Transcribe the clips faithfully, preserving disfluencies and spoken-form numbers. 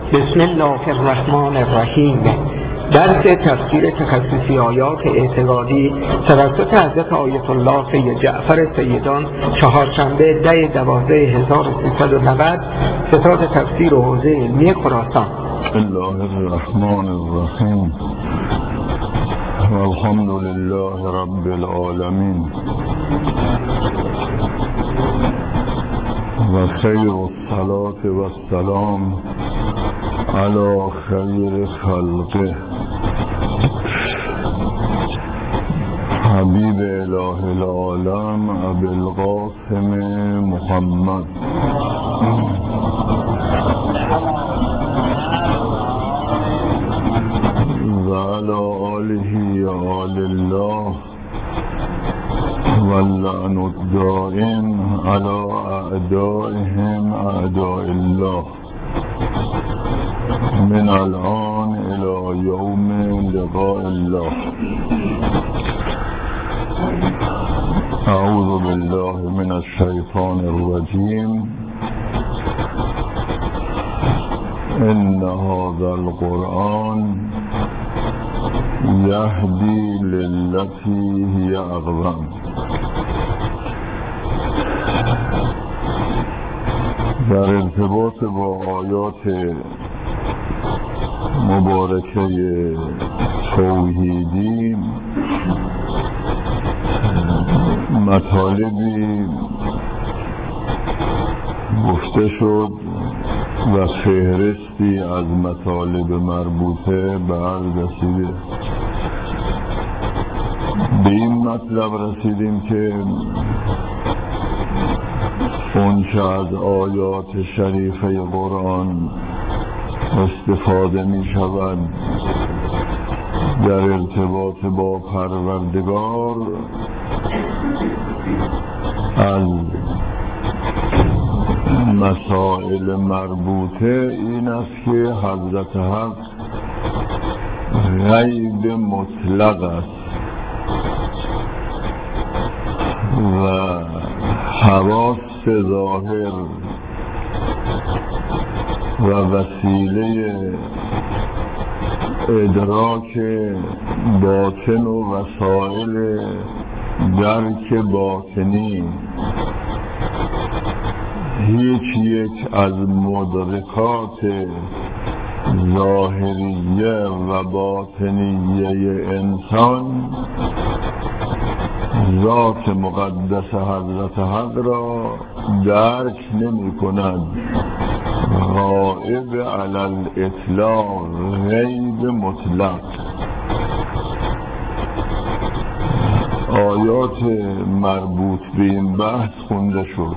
بسم الله الرحمن الرحیم. درس تفسیر تخصصی آیات اعتقادی توسط حضرت آیت الله سید جعفر سیدان، چهارشنبه ده دوازده هزار و سیصد و نود، ستاد تفسیر و حوزه علمی خراسان. بسم الله الرحمن الرحیم. والحمد لله رب العالمین و خیر الصلاة و السلام علی خیر خلقه حبیب اله العالم ابی القاسم محمد و علی آله آل الله واللعن الدائم علی اعدائهم اعداء الله من الان الى یوم لقاء الله. اعوذ بالله من الشیطان الرجیم. ان هذا القرآن یهدی للتی هی اقوم. در ارتباط با آیات مبارکه توحیدی مطالبی گفته شد و فهرستی از مطالب مربوطه به عرض رسیده. به این مطلب رسیدیم که اونچه از آیات شریفه قرآن استفاده می شود در ارتباط با پروردگار از مسائل مربوطه این است که حضرت حق غیب مطلق است و حواس ظاهر و وسیله ادراک باطن و وسایل درک باطنی هیچ یک از مدرکات ظاهریه و باطنیه انسان ذات مقدس حضرت حق را درک نمی کند. غائب علی الاطلاق، غیب مطلق. آیات مربوط به این بحث خونده شد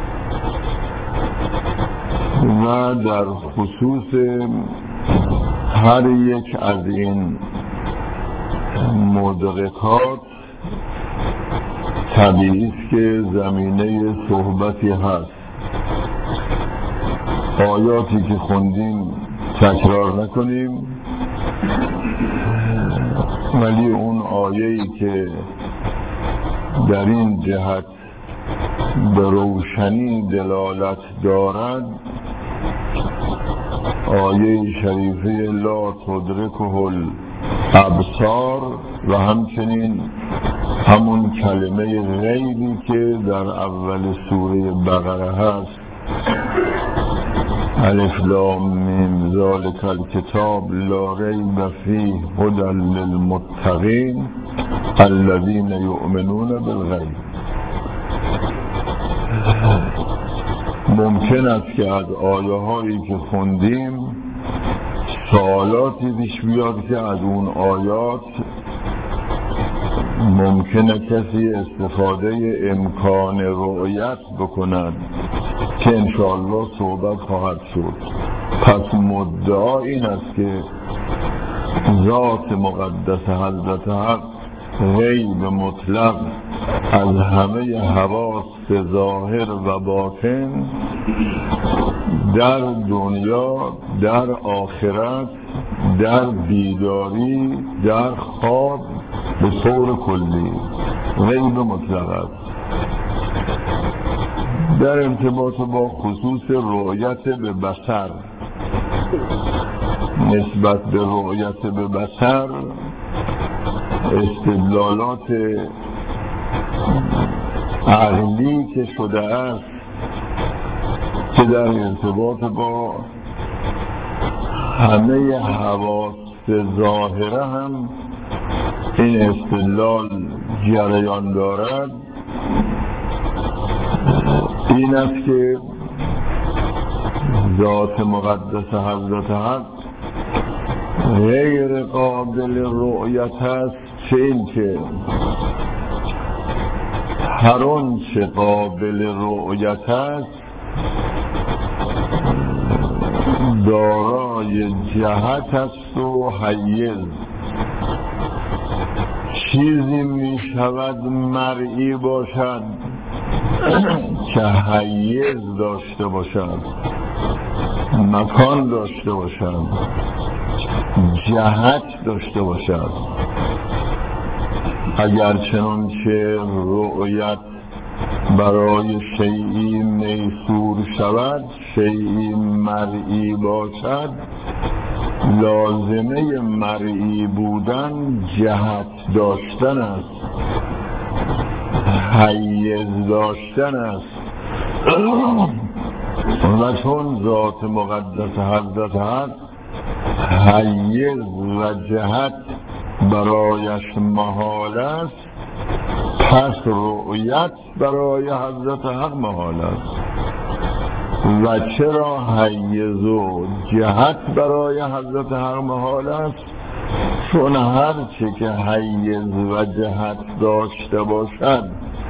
و در خصوص هر یک از این مدرکات طبیعی است که زمینه صحبتی هست. آیاتی که خوندیم تکرار نکنیم، ولی اون آیه‌ای که در این جهت به روشنی دلالت دارد آیه شریفه لا تدرکه الابصار و همچنین همون کلمه غیبی که در اول سوره بقره هست، الف لام میم ذالک الکتاب لا ریب فیه هدی للمتقین الذین یؤمنون بالغیب. ممکن است که از آیه هایی که خوندیم سوالاتی پیش بیاد که از اون آیات ممکنه کسی استفاده امکان رؤیت بکند که انشاءالله صحبت خواهد شد. پس مدعا این است که ذات مقدس حضرت حق غیب مطلق از همه حواس ظاهر و باطن در دنیا، در آخرت، در بیداری، در خواب به طور کلی غیب مطلق است. در ارتباط با خصوص رؤیت به بصر نسبت به رؤیت به بصر استدلالات عقلی که شده است که در ارتباط با همه حواس ظاهره هم این استدلال جریان دارد، این است که ذات مقدس حضرت حق غیر قابل رؤیت است، چه این که هر آنچه قابل رؤیت است دارای جهت است و حیز. چیزی می شود مرئی باشد که حیز داشته باشد، مکان داشته باشد، جهت داشته باشد. اگر چنانچه رؤیت برای شیئی میسور شود، شیئی مرئی باشد، لازمه مرئی بودن جهت داشتن است، حیز داشتن است. و چون ذات مقدس حضرت حق حیز و جهت برایش محال است، پس رؤیت برای حضرت حق محال است. و چرا حیز و جهت برای حضرت حق محال است؟ چون هر چه که حیز و جهت داشته باشد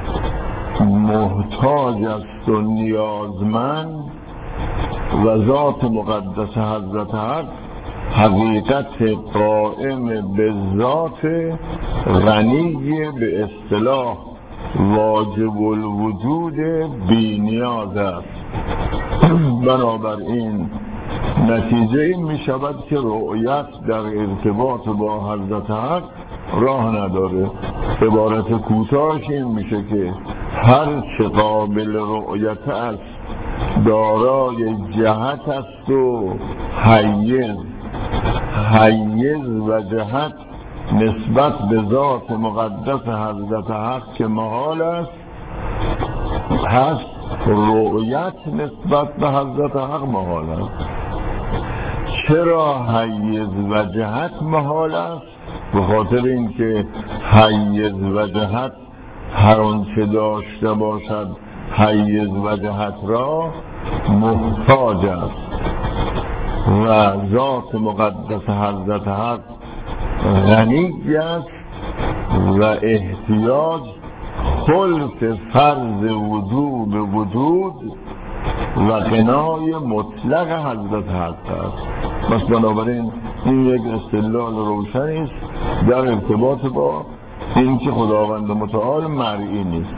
محتاج است و نیازمند، و ذات مقدس حضرت حق حقیقت قائم به ذات غنی به اصطلاح واجب الوجود بی نیاز است. بنابراین نتیجه این می شود که رؤیت در ارتباط با حضرت حق راه نداره. عبارت کوتاهش این میشه که هر چه قابل رؤیت است دارای جهت است و حیز. حیز و جهت نسبت به ذات مقدس حضرت حق که محال است، پس رؤیت نسبت به حضرت حق محال است. چرا حیز و جهت محال است؟ به خاطر اینکه حیز و جهت هر آنچه داشته باشد حیز و جهت را محتاج است، و ذات مقدس حضرت حق غنی است و احتیاج خلق فرض وجود وجود و غنای مطلق حضرت حق است. بس بنابراین این یک استدلال روشنی است در ارتباط با این که خداوند متعال مرئی نیست.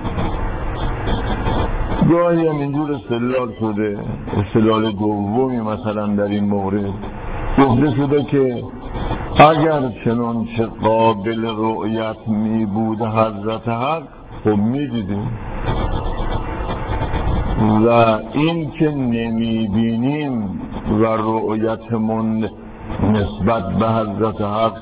گاهی هم اینجور استدلال شده، استدلال دومی مثلا در این مورد گفته شده که اگر چنانچه قابل رؤیت می بود حضرت حق خب می دیدیم، و این که نمی بینیم و رؤیتمون نسبت به حضرت حق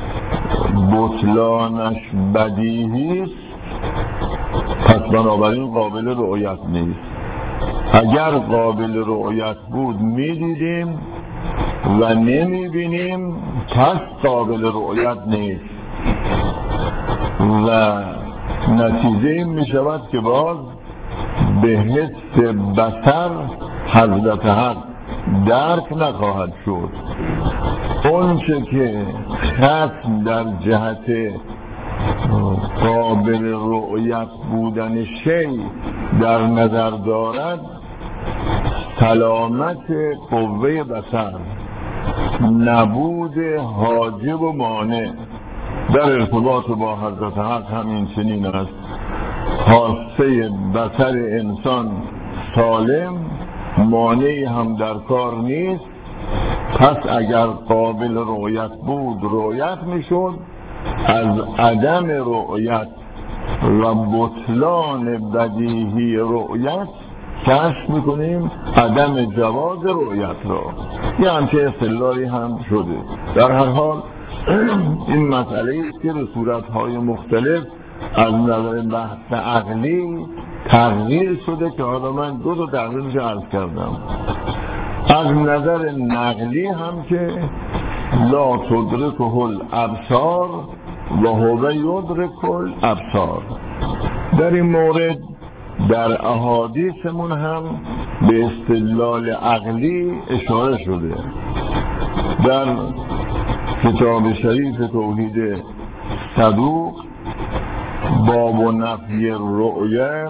بطلانش بدیهی است، پس بنابراین قابل رؤیت نیست. اگر قابل رؤیت بود می دیدیم و نمی بینیم، پس قابل رؤیت نیست. و نتیجه این می شود که باز به حس بصر حضرت حق درک نخواهد شد. اونچه که ختم در جهت قابل رؤیت بودن شی در نظر دارد سلامت قوه بصر، نبود حاجب و مانع. در ارتباط با حضرت حق همین چنین است. حاسه بصر انسان سالم، مانعی هم در کار نیست، پس اگر قابل رؤیت بود رؤیت میشد. از عدم رؤیت و بطلان بدیهی رؤیت کشف میکنیم عدم جواز رؤیت را. یه همچه اصطلاحی هم شده. در هر حال این مسئله است که به صورتهای مختلف از نظر بحث عقلی تغییر شده که حالا من دو تا تغییرش عرض کردم. از نظر نقلی هم که لا تدرکه الابصار و هو یدرک الابصار. در این مورد در احادیثمون هم به استدلال عقلی اشاره شده. در کتاب شریف توحید صدوق باب و نفی رؤیه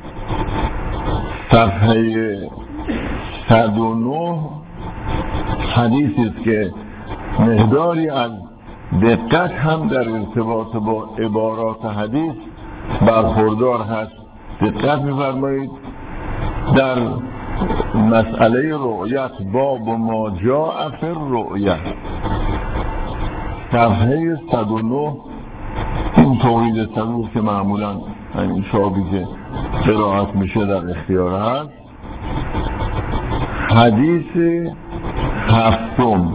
صفحه صد و نه حدیثی است که مقداری از دقت هم در ارتباط با عبارات حدیث برخوردار هست. دقت می‌فرمایید. در مسئله رؤیت باب ما جاء فی الرؤیه صفحه صد و نه، این توحید صدوق که معمولا این شابی که قرائت میشه در اختیار هست، حدیث هفتم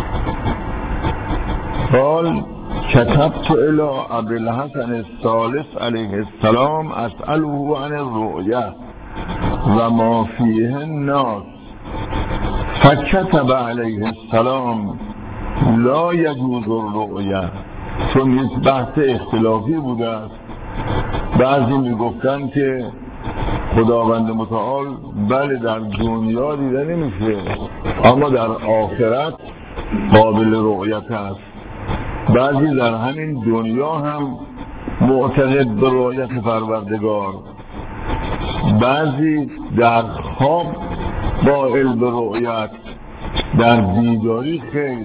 قال كتبت الى ابي الحسن الثالث علیه السلام اسأله عن الرؤيا و ما فیه الناس فكتب علیه السلام لا يجوز الرؤيا. چون یک بحث اختلافی بوده است. بعضی میگفتن که خداوند متعال بله در دنیا دیده نمیشه اما در آخرت قابل رؤیت است. بعضی در همین دنیا هم معتقد به رؤیت پروردگار، بعضی در خواب قائل به رؤیت، در بیداری خیر.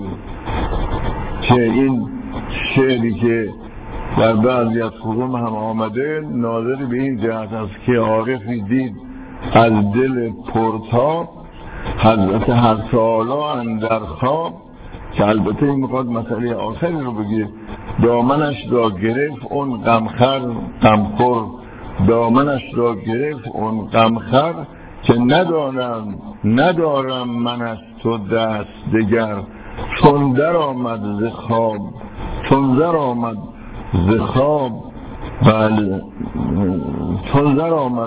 که این شعری که در بعضی از خصوم هم آمده ناظر به این جهت است که عارفی دید از دل پرتاب حضرت هر سالا اندر خواب، که البته این میخواد مسئله آخری رو بگه. دامنش را گرفت اون غمخر غمخور، دامنش را گرفت اون غمخر که ندارم ندارم من از تو دست دگر. چون در آمد ز خواب چون در آمد ز خواب بله چون در آمد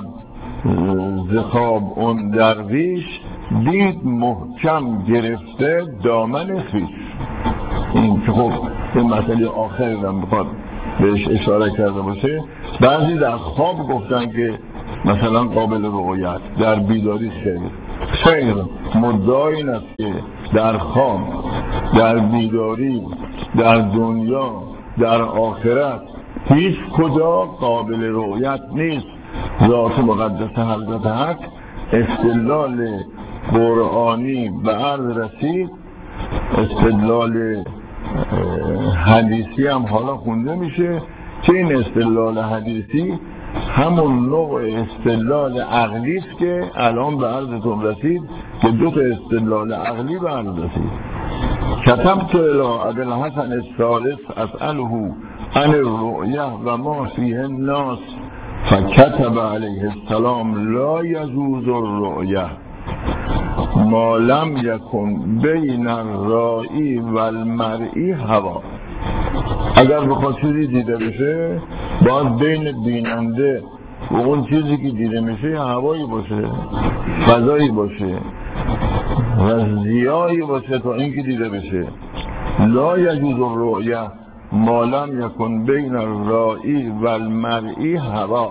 ز خواب اون درویش دید محکم گرفته دامن خویش. این که خب این مسئله آخری رو میخواد بهش اشاره کرده باشه. بعضی در خواب گفتن که مثلا قابل رؤیت، در بیداری خیر. خیر مدعا این است که در خواب، در بیداری، در دنیا، در آخرت هیچ کجا قابل رؤیت نیست. ذات مقدس حضرت حق استدلال قرآنی به عرض رسید. استدلال حدیثی هم حالا خونده میشه که این استدلال حدیثی همون نوع استدلال عقلی است که الان به عرضتون رسید که دو تا استدلال عقلی به عرض رسید. كتبت الى ابي الحسن الثالث اسأله عن الرؤيا و ما فیه الناس فكتب علیه السلام لا يجوز الرؤيا ما لم يكن بین الرائی و المرئی هوا. اگر بخواد چیزی دیده بشه باید بین بیننده و اون چیزی که دیده میشه هوایی باشه، فضایی باشه و ضیایی باشه تا این که دیده بشه. لا یجوز الرؤیا ما لم یکن بین الرائی و المرئی هوا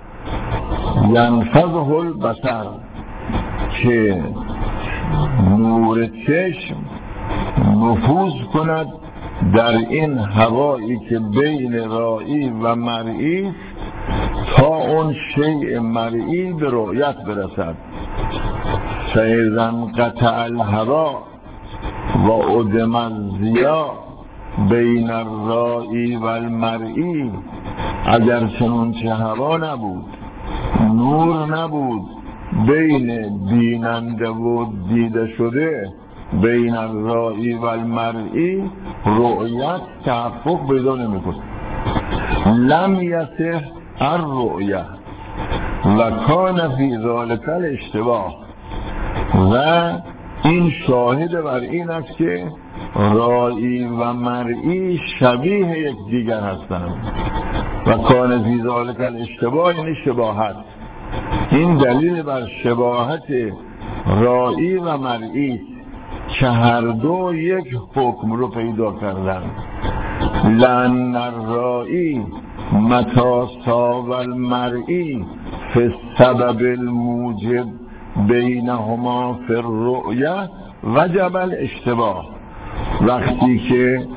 ینفذه البصر، که نور چشم نفوذ کند در این هوایی که بین رائی و مرئی تا اون شیء مرئی به رؤیت برسد. فاذا انقطع الهوا و عدم الضیاء بین الرائی و المرئی، اگر چنانچه هوا نبود، نور نبود بین بیننده و دیده شده، بین الرائی و المرئی رؤیت تحقق پیدا نمی‌کند. لم یصح الرؤیا، و کان فی ذالک الاشتباه، و این شاهد بر این است که رائی و مرئی شبیه یکدیگر هستند. و کان فی ذالک الاشتباه یعنی شباهت. این دلیل بر شباهت رائی و مرئی که هر دو یک حکم رو پیدا کردن. لأن الرائی متی صاب المرئی فی السبب الموجب بینهما فی الرؤیه وجب الاشتباه. وقتی که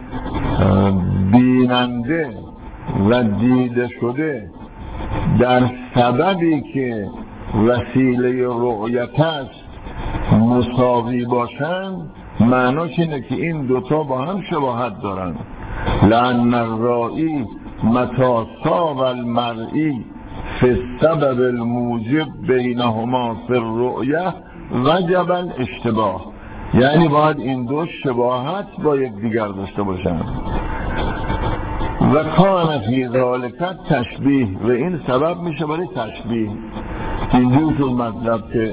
بیننده و دیده شده در سببی که وسیله رؤیت است مساوی باشند، معناش اینه که این دوتا با هم شباهت دارند. لأن الرائی متی صاب المرئی فی السبب الموجب بینهما فی الرؤیه وجب الاشتباه، یعنی باید این دو شباهت با یک دیگر داشته باشند. و کان فی ذالک تشبیه، و این سبب میشه برای تشبیه. اینجور شد مطلب که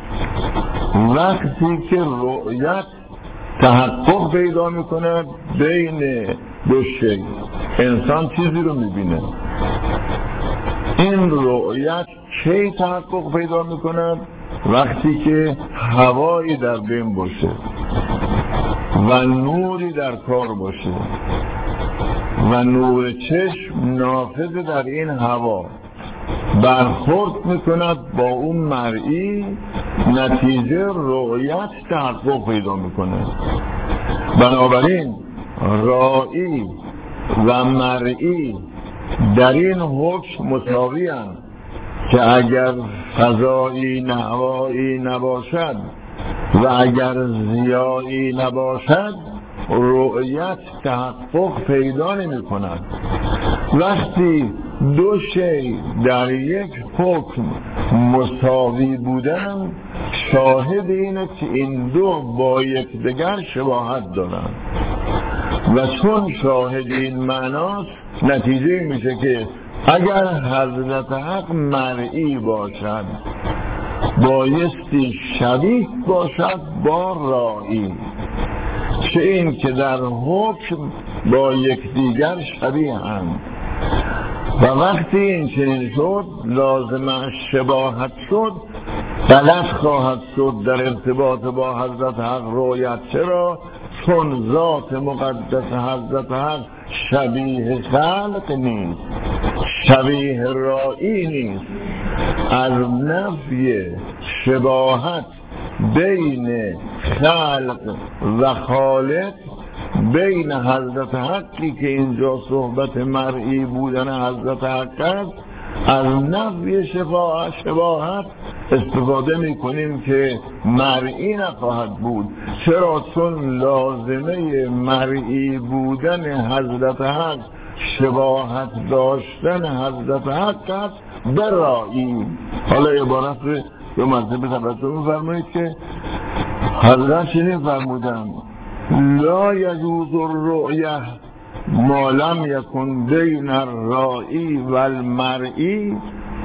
وقتی که رؤیت تحقق پیدا میکنه بین دو شی، انسان چیزی رو میبینه، این رؤیت کی تحقق پیدا میکنه؟ وقتی که هوایی در بین باشه و نوری در کار باشه و نور چشم نافذ در این هوا برخورد میکند با اون مرئی، نتیجه رؤیت تحقق پیدا میکنه. بنابراین رائی و مرئی در این حکم مساوی هستند که اگر فضایی نهایی نباشد و اگر ضیایی نباشد رؤیت تحقق پیدا نمی کند. وقتی دو شی در یک حکم مساوی بودن، شاهد اینه که این دو با یکدیگر شباهت دارند و چون شاهد این معناست، نتیجه میشه که اگر حضرت حق مرئی باشد بایستی شبیه باشد با رائی، چه این که در حکم با یکدیگر شبیه هم. و وقتی این چنین شد لازم شباهت شد، غلط خواهد شد در ارتباط با حضرت حق رؤیت. چرا؟ چون ذات مقدس حضرت حق شبیه خلق نیست، شبیه رائی نیست. از نفی شباهت بین خلق و خالق، بین حضرت حقی که اینجا صحبت مرئی بودن حضرت حق است، از نفی شباهت استفاده میکنیم که مرئی نخواهد بود. چرا؟ چون لازمه مرئی بودن حضرت حق شباهت داشتن حضرت حق است به رائی. حالا عبارت رو به مرتبه توجه می‌فرمایید که حضرت چنین فرمودند: لا یجوز الرؤیه ما لم یکن بین الرائی و المرئی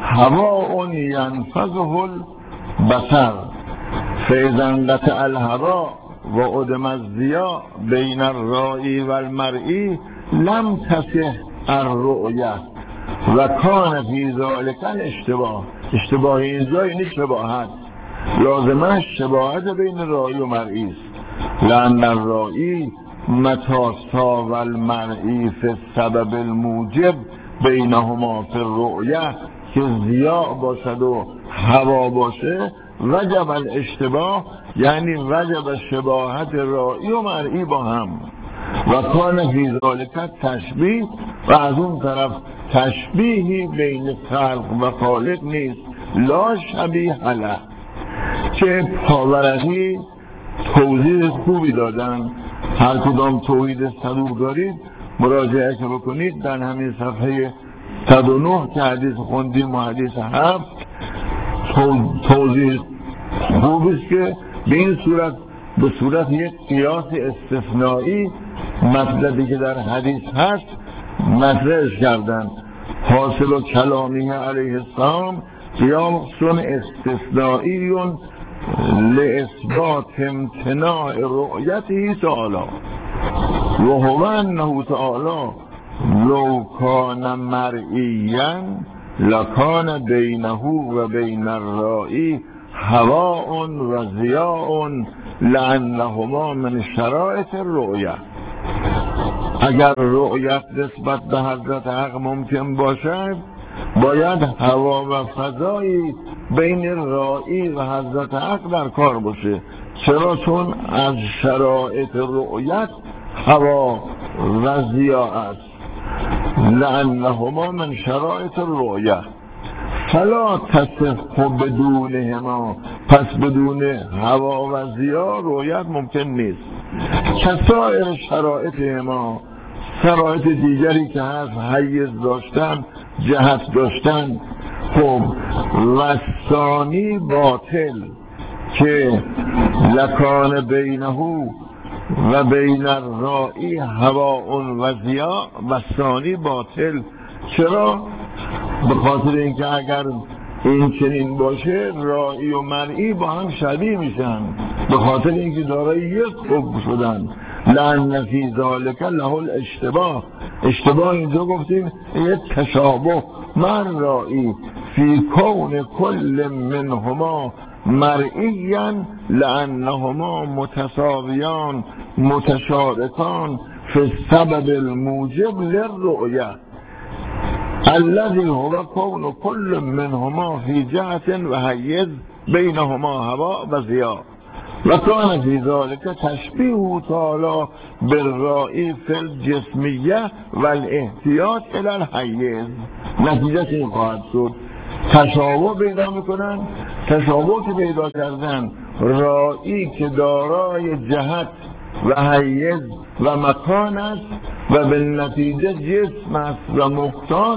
هواء ینفذه البصر فاذا انقطع الهوا و عدم الضیاء بین الرائی و المرئی لم تصح الرؤیه و کان فی ذلک الاشتباه. اشتباه اینجا یعنی شباهت، لازمه شباهت بین رائی و مرئی است. لأن الرائی متی صاب المرئی فی السبب الموجب بینهما فی الرؤیه، که ضیاء باشد و هوا باشه، وجب الاشتباه یعنی وجب شباهت رائی و مرئی با هم. و کان فی ذلک تشبیه، و از اون طرف تشبیهی بین خلق و خالق نیست، لا شبیه له. که پاورقی توضیح خوبی دادن. هر کدام توحید صدوق دارید مراجعه که بکنید در همین صفحه صد و نه که حدیث خوندیم و حدیث هفت توضیح خوبیست که به این صورت به صورت یک قیاس استثنایی مطلبی که در حدیث هست مطرحش کردن. حاصل و کلامی علیه السلام قیاس استثنائی لإثبات امتناع رؤيته تعالى وهو أنه تعالى لو كان مرئيا لكان بينه وبين الرائي هواء وضياء لأنهما من شرائط الرؤية. اگر رؤیت نسبت به حضرت حق ممکن باشد باید هوا و فضایی بین رایی و حضرت حق در کار باشه. چرا؟ چون از شرایط رؤیت هوا و ضیا است. لأنهما من شرایط الرؤیه فلا تصح بدونهما، پس بدون هوا و ضیا رؤیت ممکن نیست. کسائر شرایط ما، شرایط دیگری که هست، حیز داشتن، جهت داشتن. خب و ثانی باطل که لکان بینه و بین الرائی هواء و ضیا و ثانی باطل. چرا؟ به خاطر اینکه اگر این چنین باشه رائی و مرئی با هم شبیه میشن، به خاطر اینکه دارای یک حکم شدن. لأن فی ذالک له الاشتباه. اشتباه اینجا گفتیم یک تشابه. من رائی فی کون کل منهما مرئیا لأنهما متساویان متشارکان فی السبب الموجب للرؤیه الذي هو كون كل منهما في جهة وحيز بينهما هواء و ضياء وكان في ذلك تشبيه تعالى بالرائي في الجسمية والاحتياط الى الحيز. نتیجه این خواهد شد تشابه پیدا میکنن. تشابه که پیدا کردن رایی که دارای جهت و حیز و مکان است و به نتیجه جسم است و محتاج،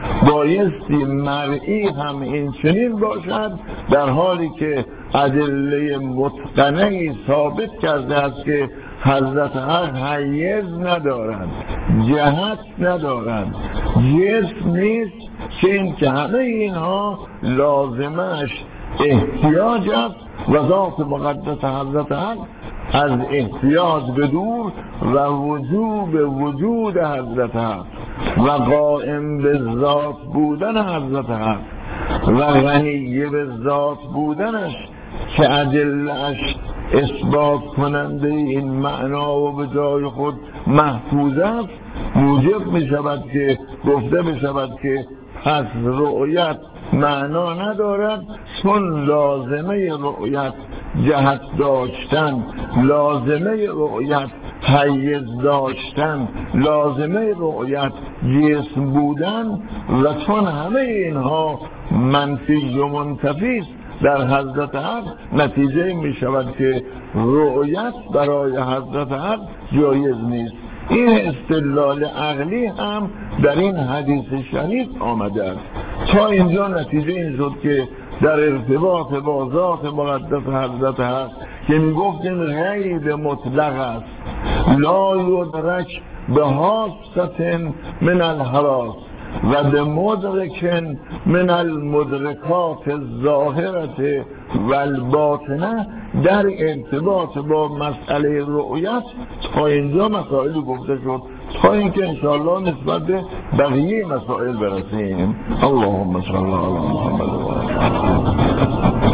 بایستی مرئی هم این چنین باشد، در حالی که ادله متقنه ثابت کرده است که حضرت حق حیز ندارد، جهت ندارد، جسم نیست، که این که همه اینها لازمش احتیاج است و ذات مقدس حضرت حق از احتیاج به دور و وجوب وجود حضرت حق و قائم به ذات بودن حضرت حق و غنی به ذات بودنش که ادله‌اش اثبات کننده این معنا و به جای خود محفوظ است، موجب می شود که گفته می شود که پس رؤیت معنا ندارد، چون لازمه رؤیت جهت داشتن، لازمه رؤیت حیز داشتن، لازمه رؤیت جسم بودن و چون همه اینها منفی و منتفی است در حضرت حق، نتیجه می شود که رؤیت برای حضرت حق جایز نیست. این استدلال عقلی هم در این حدیث شریف آمده است. تا اینجا نتیجه این شد که در ارتباط با ذات مقدس حضرت حق که می گفتیم غیب مطلق است، لا یدرک به حاسة من الحواس و به مدرک من المدرکات الظاهرة و الباطنه، در ارتباط با مسئله رؤیت تا اینجا مسائل گفته شد، تا اینکه انشاءالله نسبت به بقیه مسائل برسیم. اللهم صل علی محمد و آله.